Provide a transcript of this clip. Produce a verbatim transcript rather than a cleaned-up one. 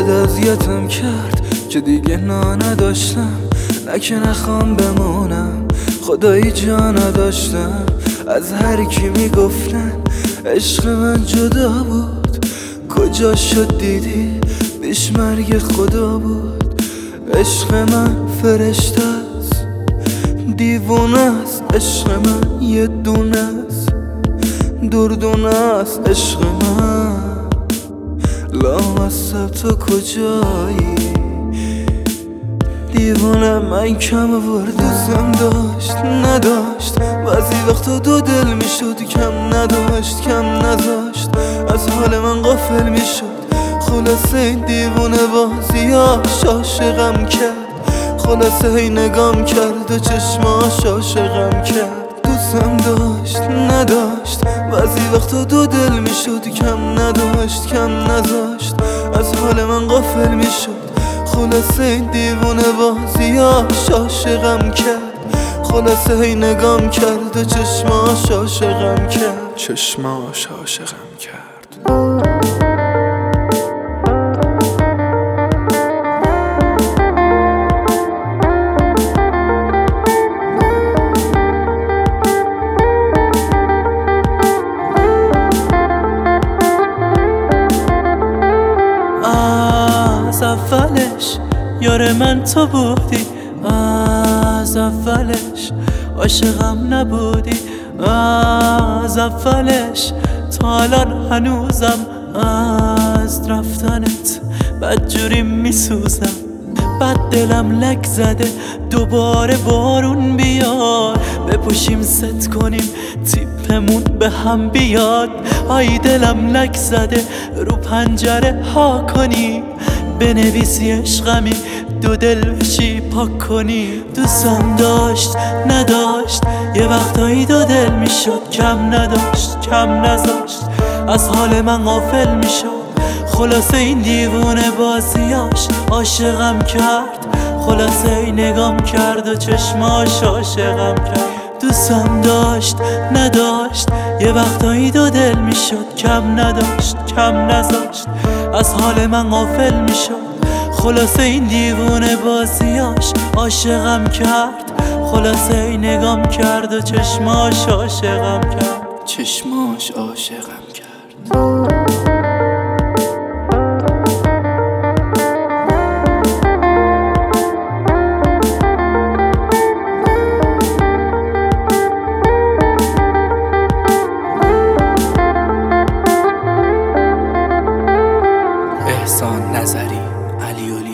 انقدر اذیتم کرد که دیگه نا نداشتم، نه که نخوام بمونم، خدایی جا نداشتم. از هر کی میگفتن عشق من جدا بود، کجا شد دیدی پیش مرگ خدا بود. عشق من فرشته است، دیوونه است، عشق من یه دونه است، دردونه است عشق من. لامصب تو کجایی دیوونه؟ من کم آورد دوستم داشت نداشت، بعضی وقتا دو دل میشد، کم نداشت کم نذاشت، از حال من غافل میشد. خلاصه این دیوونه بازیاش عاشقم کرد، خلاصه هی نگام کرد و چشماش عاشقم کرد. دوستم داشت نداشت، بعضی وقتا دو دل میشد، کم نداشت کم نذاشت، از حال من غافل میشد. خلاصه این دیوونه بازیاش عاشقم کرد، خلاصه هی نگام کرد و چشماش عاشقم کرد، چشماش عاشقم کرد. از اولش یار من تو بودی، از اولش عاشقم نبودی، از اولش تا الان هنوزم از رفتنت بدجوری میسوزم. بد دلم لک زده دوباره بارون بیاد، بپوشیم ست کنیم تیپمون به هم بیاد. آی دلم لک زده رو پنجره ها کنی، بنویسی عشقمی دو دل بشی پاک کنی. دوستم داشت نداشت، یه وقتایی دو دل میشد، کم نداشت کم نذاشت، از حال من غافل میشد. خلاصه این دیوونه بازیاش عاشقم کرد، خلاصه این نگام کرد و چشماش عاشقم کرد. دوستم داشت نداشت، یه وقتایی دو دل میشد، کم نداشت کم نذاشت، از حال من غافل میشد. خلاصه این دیوونه بازیاش عاشقم کرد، خلاصه این نگام کرد و چشماش عاشقم کرد، چشماش عاشقم کرد. احسان نظری، علی اولی.